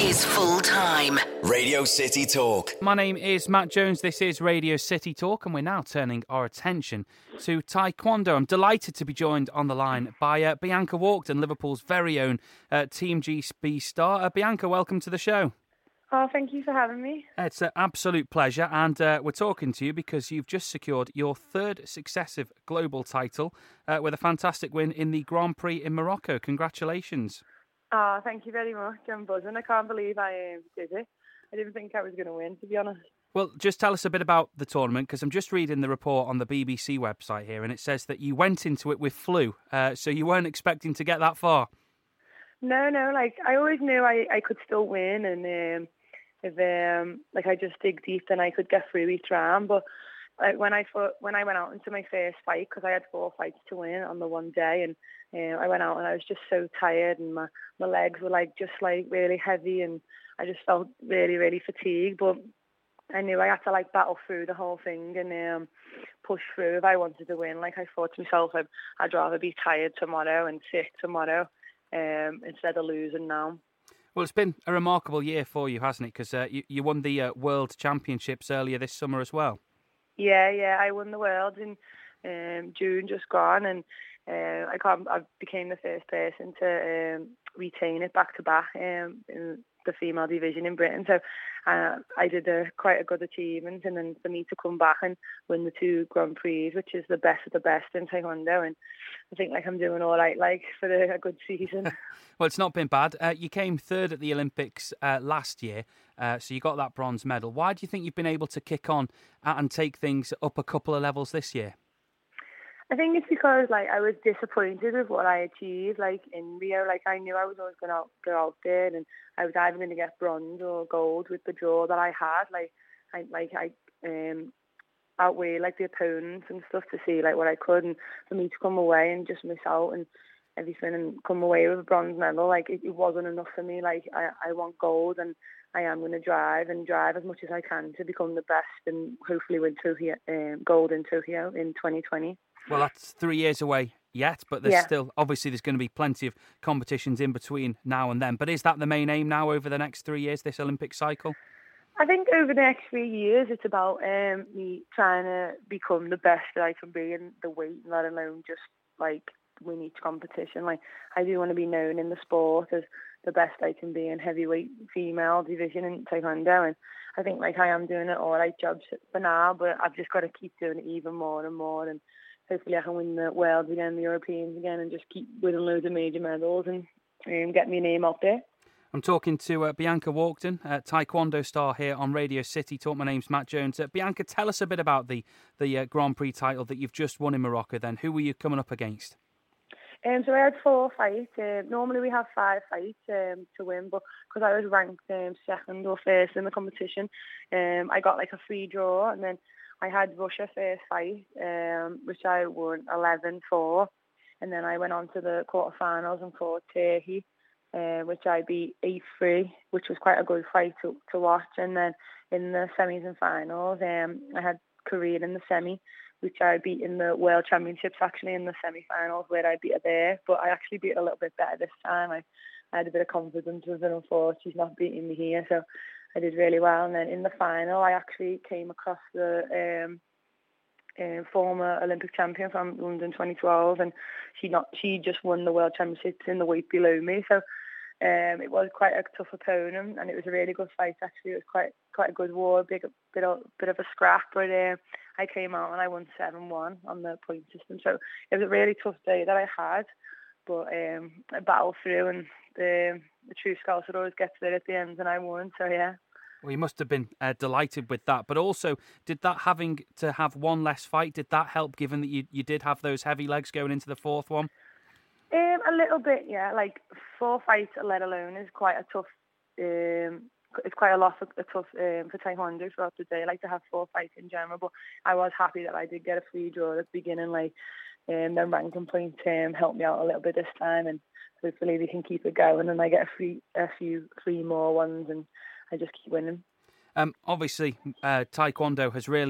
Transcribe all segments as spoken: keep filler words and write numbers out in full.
is full time. Radio City Talk. My name is Matt Jones. This is Radio City Talk, and we're now turning our attention to Taekwondo. I'm delighted to be joined on the line by uh, Bianca Walkden, Liverpool's very own uh, Team G B star. Uh, Bianca, welcome to the show. Oh, thank you for having me. It's an absolute pleasure, and uh, we're talking to you because you've just secured your third successive global title uh, with a fantastic win in the Grand Prix in Morocco. Congratulations. Oh, thank you very much. I'm buzzing. I can't believe I um, did it. I didn't think I was going to win, to be honest. Well, just tell us a bit about the tournament, because I'm just reading the report on the B B C website here, and it says that you went into it with flu, uh, so you weren't expecting to get that far. No, no, like, I always knew I, I could still win, and um, if um, like I just dig deep, then I could get through each round. But like, when I fought, when I went out into my first fight, because I had four fights to win on the one day, and um, I went out and I was just so tired, and my, my legs were like just like really heavy, and I just felt really, really fatigued. But I knew I had to like battle through the whole thing and um, push through if I wanted to win. Like, I thought to myself, I'd, I'd rather be tired tomorrow and sick tomorrow um, instead of losing now. Well, it's been a remarkable year for you, hasn't it? Because uh, you, you won the uh, World Championships earlier this summer as well. Yeah, yeah, I won the World in um, June, just gone, and uh, I can't, I became the first person to um, retain it back to back um, in the female division in Britain. So uh, I did a, quite a good achievement, and then for me to come back and win the two Grand Prix, which is the best of the best in Taekwondo, and I think like I'm doing all right, like, for a, a good season. Well, it's not been bad. Uh, you came third at the Olympics uh, last year, uh, so you got that bronze medal. Why do you think you've been able to kick on and take things up a couple of levels this year? I think it's because, like, I was disappointed with what I achieved, like, in Rio. Like, I knew I was always going to go out there, and I was either going to get bronze or gold with the draw that I had. Like, I like I um outweigh like the opponents and stuff to see like what I could, and for me to come away and just miss out and everything and come away with a bronze medal, like, it, it wasn't enough for me. Like, I, I want gold, and I am going to drive and drive as much as I can to become the best and hopefully win Tokyo, um, gold in Tokyo in twenty twenty. Well, that's three years away yet, but there's yeah. still, obviously, there's going to be plenty of competitions in between now and then. But is that the main aim now over the next three years, this Olympic cycle? I think over the next three years, it's about um, me trying to become the best that I can be in the weight, let alone just, like, win each competition. Like, I do want to be known in the sport as the best I can be in heavyweight female division in Taekwondo, and I think, like, I am doing an all right job for now, but I've just got to keep doing it even more and more, and hopefully I can win the Worlds again, the Europeans again, and just keep winning loads of major medals and um, get my name out there. I'm talking to uh, Bianca Walkden, uh, Taekwondo star here on Radio City Talk. My name's Matt Jones. Uh, Bianca, tell us a bit about the, the uh, Grand Prix title that you've just won in Morocco then. Who were you coming up against? Um, so I had four fights. Uh, normally we have five fights um, to win, but because I was ranked um, second or first in the competition, um, I got like a free draw, and then I had Russia first fight, um, which I won eleven four, and then I went on to the quarterfinals and fought Turkey, uh, which I beat eight three, which was quite a good fight to, to watch. And then in the semis and finals, um, I had Korea in the semi, which I beat in the World Championships, actually, in the semi-finals, where I beat her there. But I actually beat her a little bit better this time. I, I had a bit of confidence with her, and thought she's not beating me here, so I did really well. And then in the final, I actually came across the um, uh, former Olympic champion from London twenty twelve, and she not she just won the World Championships in the weight below me. So um, it was quite a tough opponent, and it was a really good fight. Actually, it was quite quite a good war, big bit of bit of a scrap, but uh, I came out and I won seven one on the point system. So it was a really tough day that I had, but um, I battled through, and the the true Scouser always gets there at the end, and I won. So yeah. Well, you must have been uh, delighted with that. But also, did that having to have one less fight, did that help, given that you, you did have those heavy legs going into the fourth one? Um, a little bit, yeah. Like, four fights, let alone, is quite a tough. Um, it's quite a lot for a tough um, for Taekwondo throughout the day. I like to have four fights in general, but I was happy that I did get a free draw at the beginning. Like, um, then ranking point um, helped me out a little bit this time, and hopefully we can keep it going. And I get a free a few three more ones, and I just keep winning. Um, obviously, uh, Taekwondo has really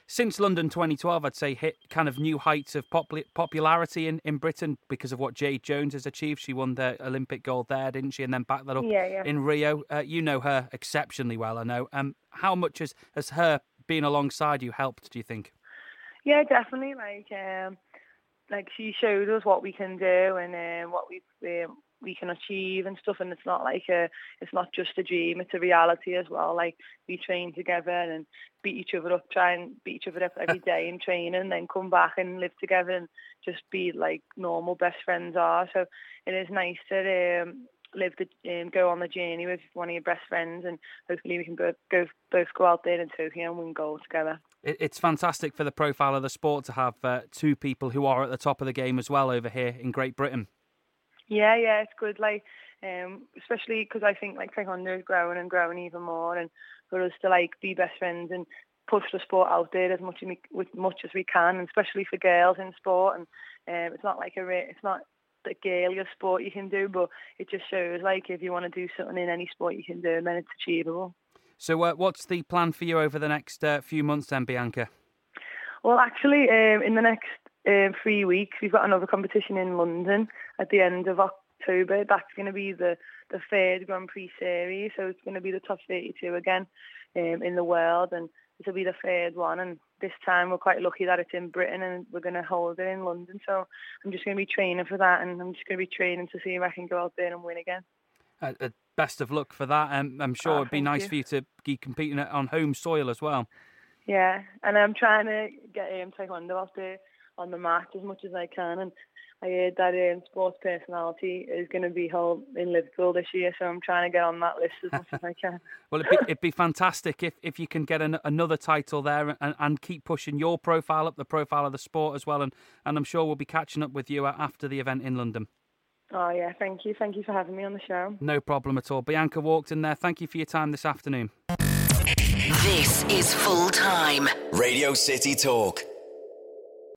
since London twenty twelve, I'd say hit kind of new heights of popul- popularity in, in Britain because of what Jade Jones has achieved. She won the Olympic gold there, didn't she? And then backed that up Yeah, yeah. in Rio. Uh, you know her exceptionally well, I know. Um, how much has, has her being alongside you helped, do you think? Yeah, definitely. Like, um, like she showed us what we can do and um, what we um, we can achieve and stuff. And it's not like a, it's not just a dream; it's a reality as well. Like we train together and beat each other up, try and beat each other up every day in training, and then come back and live together and just be like normal best friends are. So it is nice to um, live the um, go on the journey with one of your best friends, and hopefully we can both go both go out there in Tokyo and win gold together. It's fantastic for the profile of the sport to have uh, two people who are at the top of the game as well over here in Great Britain. Yeah, yeah, it's good. Like, um, especially because I think like taekwondo is growing and growing even more, and for us to like be best friends and push the sport out there as much as we, with much as we can, and especially for girls in sport. And um, it's not like a it's not the girliest sport you can do, but it just shows like if you want to do something in any sport you can do, then it's achievable. So uh, what's the plan for you over the next uh, few months then, Bianca? Well, actually, um, in the next um, three weeks, we've got another competition in London at the end of October. That's going to be the, the third Grand Prix series, so it's going to be the top thirty-two again um, in the world, and this will be the third one. And this time we're quite lucky that it's in Britain and we're going to hold it in London. So I'm just going to be training for that, and I'm just going to be training to see if I can go out there and win again. Uh, uh, best of luck for that. Um, I'm sure Oh, it'd be nice you. for you to be competing on home soil as well. Yeah, and I'm trying to get um, taekwondo out there on the mat as much as I can. And I heard that um, Sports Personality is going to be held in Liverpool this year, so I'm trying to get on that list as much as I can. Well, it'd be, it'd be fantastic if, if you can get an, another title there and, and keep pushing your profile up, the profile of the sport as well. And, and I'm sure we'll be catching up with you after the event in London. Oh, yeah, thank you. Thank you for having me on the show. No problem at all. Bianca Walkden there. Thank you for your time this afternoon. This is Full Time Radio City Talk.